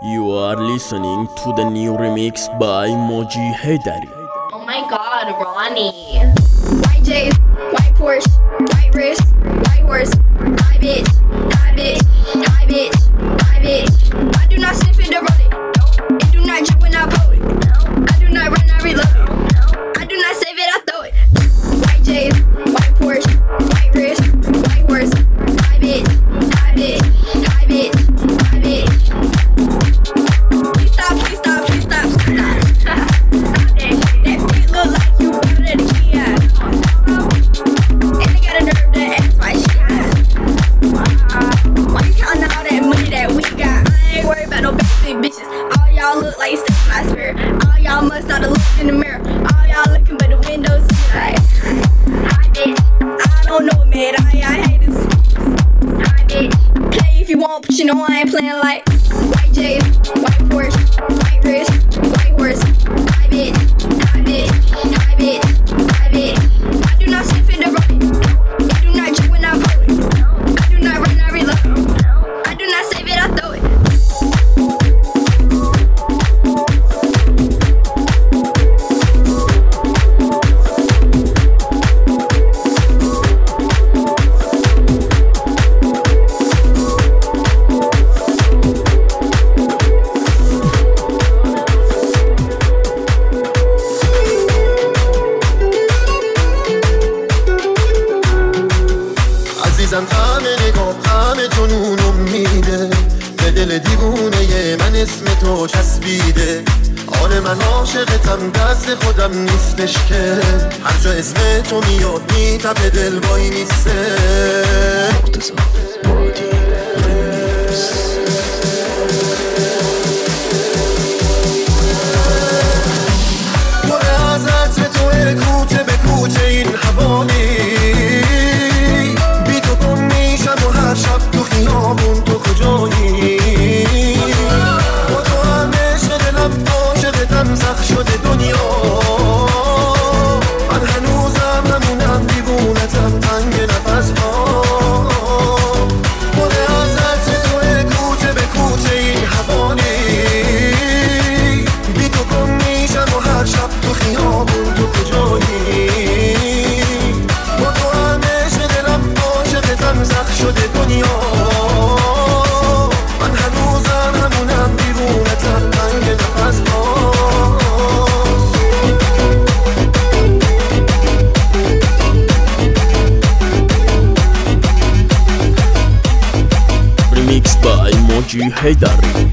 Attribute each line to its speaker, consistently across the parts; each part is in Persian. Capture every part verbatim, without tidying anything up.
Speaker 1: You are listening to the new remix by Moji Haydari.
Speaker 2: Oh my god, Ronnie.
Speaker 3: White J's, white Porsche, white wrist, white horse, high bitch, high bitch, high bitch, high bitch. I do not sniff it or roll it. It do not drip when I pull it. I do not run, I reload it. I do not save it, I throw it. White J's, white Porsche, white wrist, white horse, high bitch, high bitch, high bitch, high bitch. Please stop, please stop, please stop, stop. That bitch look like you out of the Kia. And they got a nerve to ask my shit. Why you counting all that money that we got? I ain't worried about no basic bitches. All y'all look like stuff, I swear. All y'all must not have looked in the mirror. All y'all looking but the windows like, hi bitch. I don't know, man. I, I hate this. Hi bitch. Play if you want, but you know I ain't playing like white J's, white Porsche, white wrist, white horse, hi bitch, hi bitch, hi bitch, hi bitch. I do not sniff it or roll it. I do not drink when I pull it. I do not run, I reload. I do not save it, I throw it.
Speaker 4: عزیزم طعم نگاه طعم جنونم میده به دل دیوونه من اسم تو چسبیده آره من عاشقتم دست خودم نیستش که هر جا اسم تو میاد میتپه دل وای میسته مرتضی مرادی رمیکس پر از عطر توی کوچه به کوچه این حوالی هر شب تو خیابون تو کجایی با تو هم عشق دلم عاشقتم سخت شده دنیا من هنوزم همونم دیوونتم تنگ نفس ها پر از عطر توی کوچه به کوچه این حوالی بی تو گم میشم و هر شب تو خیابون تو کجایی با تو هم عشق دلم عاشقتم سخت شده دنیا من هنوزم همونم دیوونتم تنگ نفس ها
Speaker 1: Remix by Moji Haydari.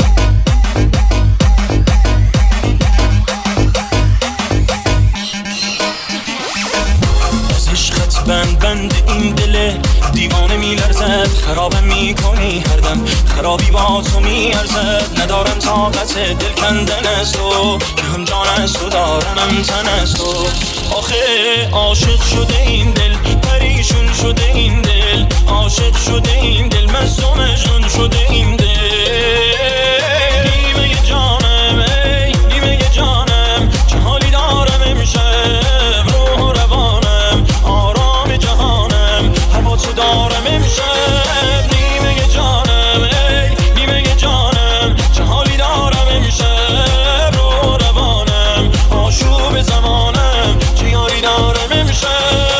Speaker 5: بند بند این دل دیوانه میلرزد خرابم میکنی هر دم خرابی با تو میارزد ندارم طاقت دل کندن از تو که هم جان از تو دارم تن از تو آخه عاشق شده این دل پریشون شده این دل عاشق شده این دل مست و مجنون شده این دل نیمه جانم ای نیمه جانم چه حالی دارم امشب روح و روانم آرام جهانم هوا تو دارم امشب نیمه جانم ای نیمه جانم چه حالی دارم امشب روح و روانم آشوب زمانم چه یاری دارم امشب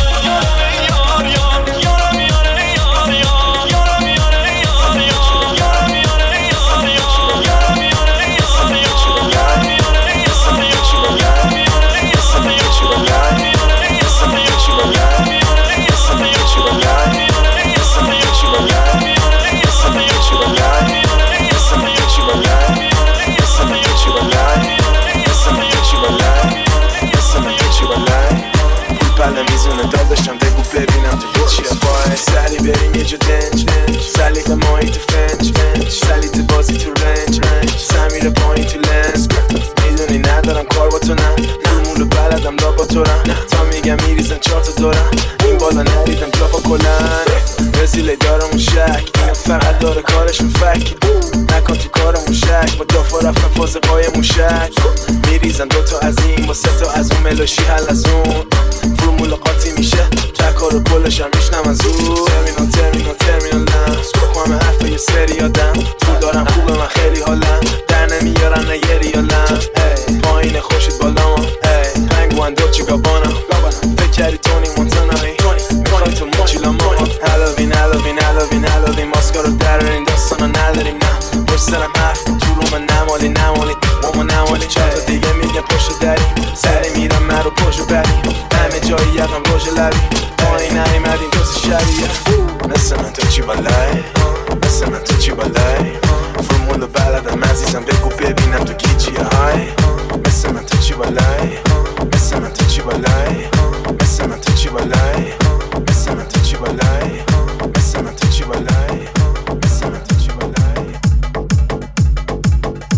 Speaker 6: داداشم بگو ببینم تو چیه باید سری بریم یه جا دنج دنج سلیت مایی تو فنج فنج سلیت بازی تو رنج رنج سمیر پایین تو لنز میدونی ندارم کار با تو نه نمولو بلدم لا با تو رم تا میگم میریزن چهار تا دورم این بالا نریدم جا با کلن رزیله دارم اون شک اینا فقط داره کارشون فک نکن تو کارمون شک با دافا رفتم فاز قای موشک میریزن دوتا از این با سه تا از اون ملوشی حل از اون فرمول قاطی میشه چکار و کلش هم میشنم از اون ترمینال ترمینال ترمینال لمس بخوام حرف یه سری آدم تو دارم خوبه من خیلی حالم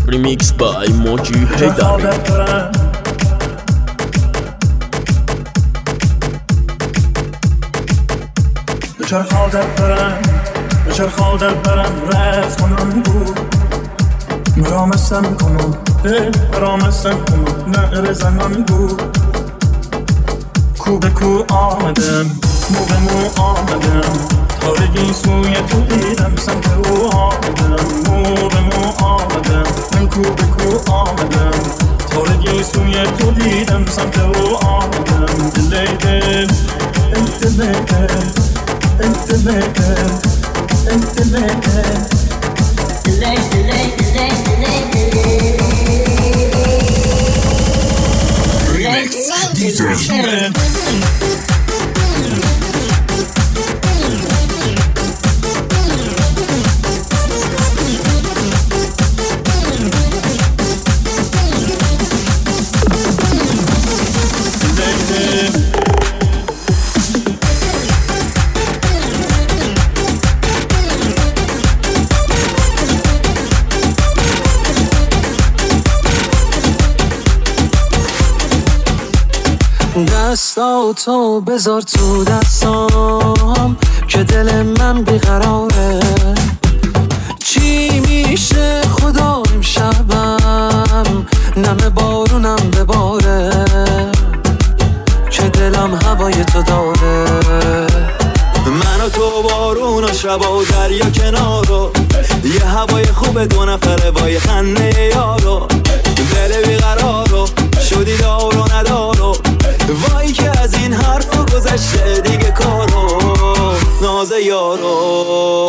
Speaker 1: Remix by Moji Haydari.
Speaker 7: بچر خادت برم بچر خادت برم رز کنم بود مرامستم کنم مرامستم کنم نه زنم بود کو به کو آمدم مو به مو آمدم تارگی سوی تو دیدم سمت او آمدم مو به مو آمدم من کو به کو آمدم تارگی سوی تو دیدم سمت او آمدم دلی دل دلی دل انت مهدل انت مهدل دلی دلی دلی دلی
Speaker 1: Remix دی جی
Speaker 8: دستاتو بذار تو دستام که دل من بیقراره چی میشه خدا امشبم نمه بارونم بباره که دلم هوای تو داره
Speaker 6: من و تو بارون و شبا و دریا کنارو یه هوای خوب دو نفره وای خنده یارو دل بیقرارو شدی دار و ندارو وای که از این حرفا گذشته دیگه کارو ناز یارو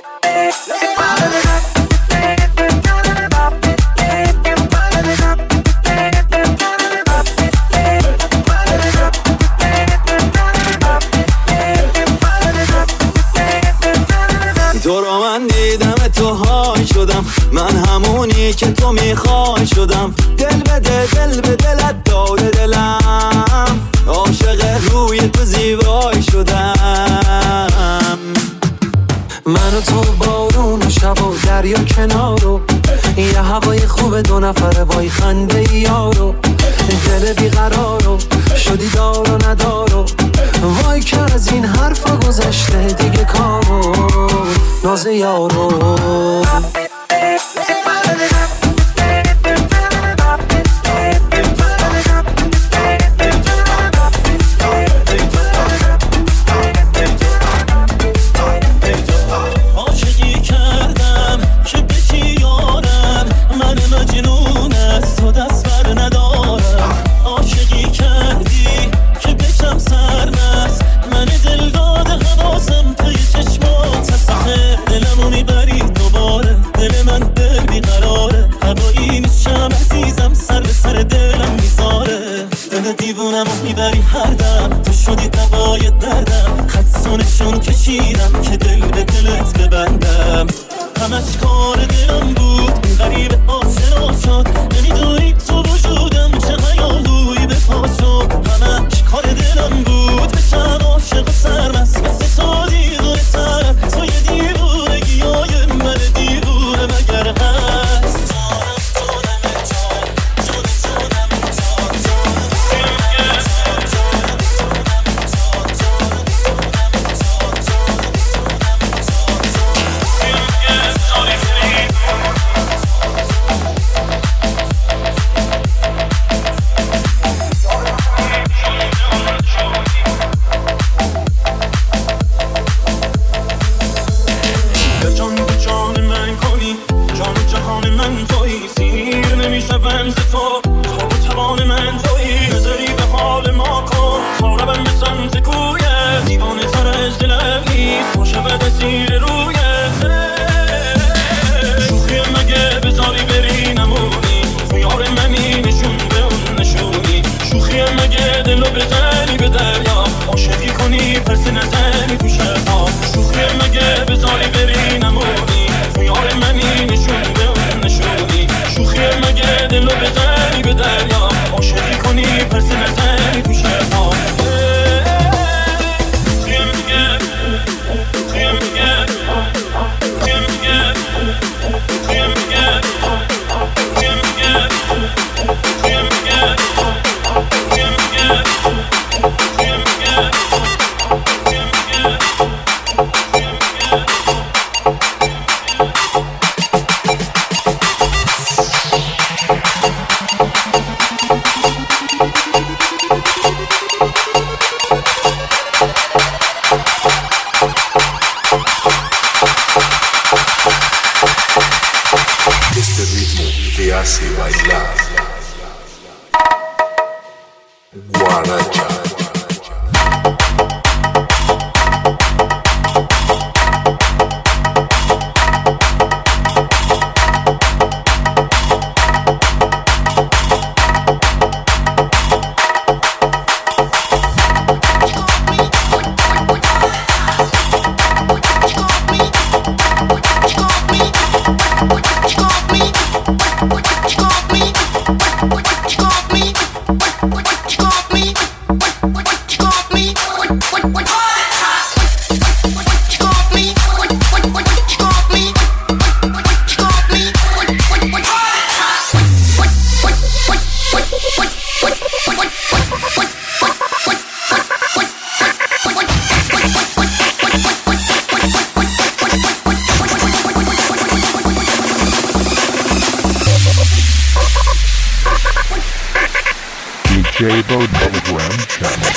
Speaker 6: تو رو من دیدم تو های شدم من همونی که تو میخوای شدم دل بده دل به دلت داده دلم عاشق روی تو زیبای شدم
Speaker 8: من و تو بارون و شب و دریا کنارو یه هوای خوب دو نفره وای خنده یارو دل بیقرارو شدی دار و ندارو وای که از این حرفا گذشته دیگه کارو ناز یارو
Speaker 5: کشیدم که دل به دلت ببندم همش کار دلم بود غریب آشنا شد نمیدونی تو وجودم چه خیالویی به پا شد همش کار دلم بود بشم عاشق و سرمست مثل تو دیوونه تر تو یه دیوونگی های من دیوونه مگر هست دلو بزنی به
Speaker 9: así bailar. Guaracha.
Speaker 10: J-Bo Telegram Channel.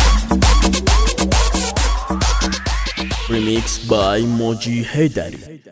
Speaker 1: Remixed by Moji Haydari.